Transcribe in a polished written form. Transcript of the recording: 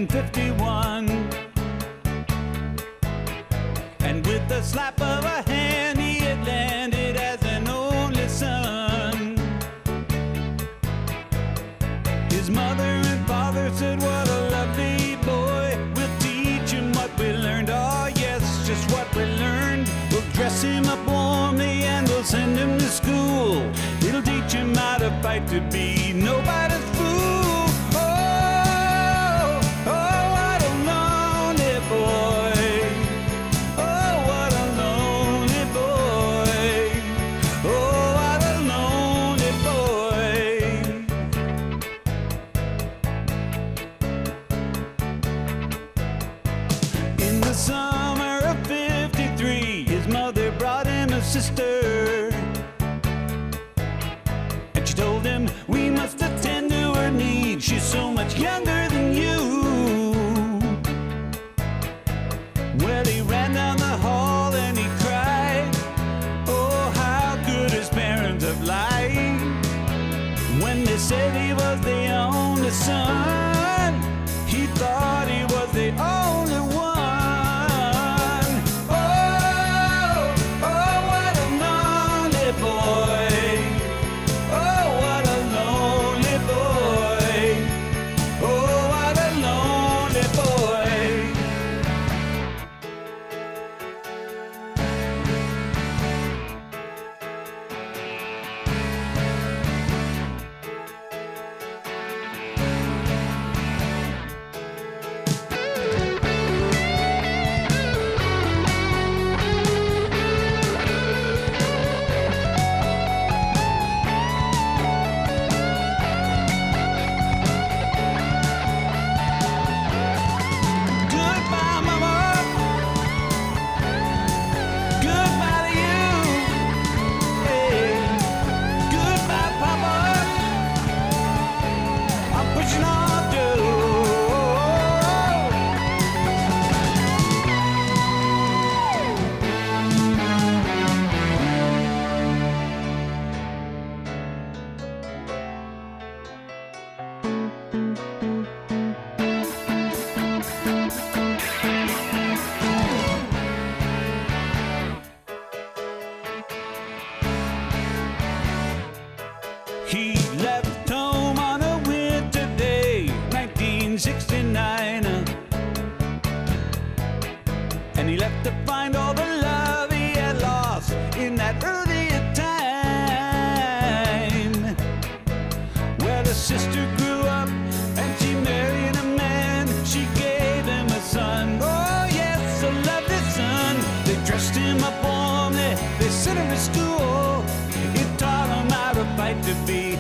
in 51. And with the slap of a hand, he had landed as an only son. His mother and father said, what a lovely boy. We'll teach him what we learned. Oh yes, just what we learned. We'll dress him up warmly and we'll send him to school. It'll teach him how to fight to be nobody's fool. Oh, oh, what a lonely boy. Oh, what a lonely boy. Oh, what a lonely boy. In the summer of 53, his mother brought him a sister. And she told him, we must attend to her needs. She's so much younger than you. Well, he ran down the hall and he cried. Oh, how could his parents have lied when they said he was the only son? He thought he was the only one. Oh, oh, what a lonely boy. Oh, what a lonely boy. Oh, what a lonely boy. Goodbye, Mama. Goodbye to you. Hey. Goodbye, Papa. I'm pushing on through. He left home on a winter day, 1969. And he left to find all the love he had lost in that earlier time. Well, his sister grew up and she married a man. She gave him a son. Oh yes, a lovely son. They dressed him up warmly, they sent him to school. It taught him how to fight to be